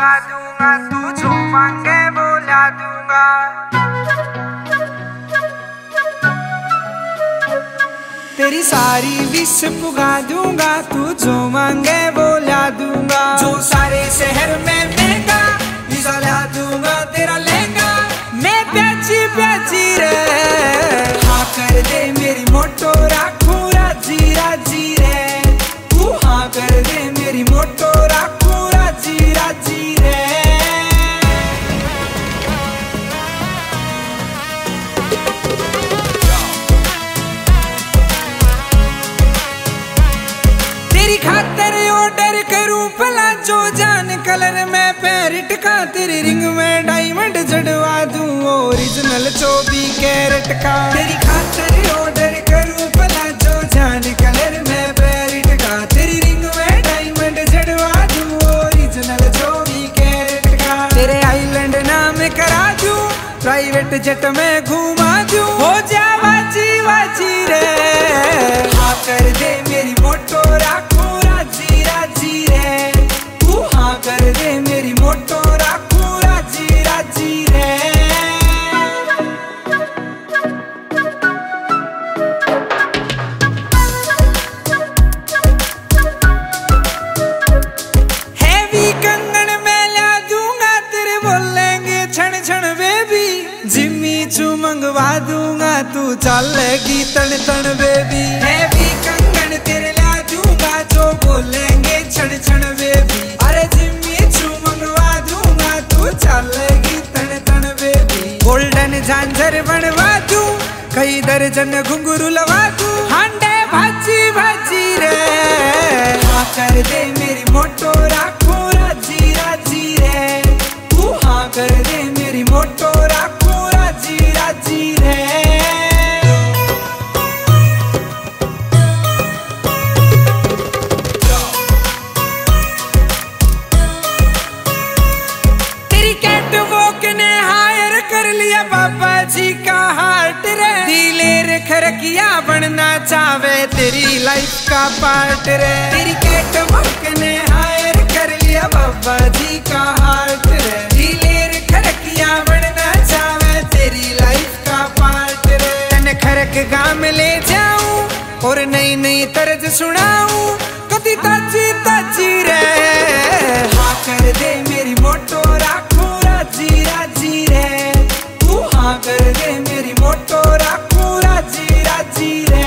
पुगा दूंगा, तू जो मांगे वो ला दूंगा। तेरी सारी विश पुगा दूंगा, तू जो मांगे वो ला दूंगा। जो सारे शहर में महंगा वीजा ला दूंगा, तेरा लहंगा मैं प्याची प्याची रे। हाँ कर दे मेरी मोटो राखू राजी राजी रे। तू हाँ कर दे मेरी मोटो राखू राजी राजी रे। तेरी खातर ऑर्डर करूं भला जो जान कलर में पैरेट का। तेरी रिंग में डायमंड जड़वा दूं ओरिजिनल 24 कैरेट का। तेरी खातर ऑर्डर करूं भला जो जान कलर में पैरेट का। तेरी रिंग में डायमंड जड़वा दूं ओरिजिनल 24 कैरेट का। तेरे आइलैंड नाम करा दूं, प्राइवेट जेट में घुमा दूं। हो जा वाची वाची रे। हाँ कर दे मेरी मोटो राखू राजी राजी रे। तू हाँ कर दे मेरी मोटो राखू राजी राजी रे। हैवी कंगन में ला दूंगा, तेरे बोलेंगे छण छण बेबी। जिम्मी चू मंगवा दूंगा, तू चलेगी तन तन बेबी। हैवी कंगन तेरे ला दूंगा, जो बोलेंगे छण छण बेबी। अरे जिम्मी चू मंगवा दूंगा, तू चलेगी तन तन बेबी। गोल्डन झांझर बनवा दूं, कई दर्जन घुंघरू लगा दूं। हांडे भाजी भाजी रे। हाँ कर दे मेरी मोटो राखू राजी राजी रे। तू हाँ कर दे मेरी मोटो राखू राजी राजी रे। तेरी कैटवॉक ने हायर कर लिया बाबा जी का हार्ट रे। दिलेर खरकिया बनना चाहे तेरी लाइफ का पार्ट रे। तेरी कैटवॉक ने हायर कर लिया बाबा जी का हार्ट रे। दिलेर खरकिया बनना चाहे तेरी लाइफ का पार्ट रे। तन खरक गाम ले जाऊं और नई नई तर्ज सुनाऊं, कदी ताजी ताजी रे। हाँ कर दे मेरी मोटो राखू राजी राजी रे। तू हाँ कर दे मेरी मोटो राखू राजी राजी रे।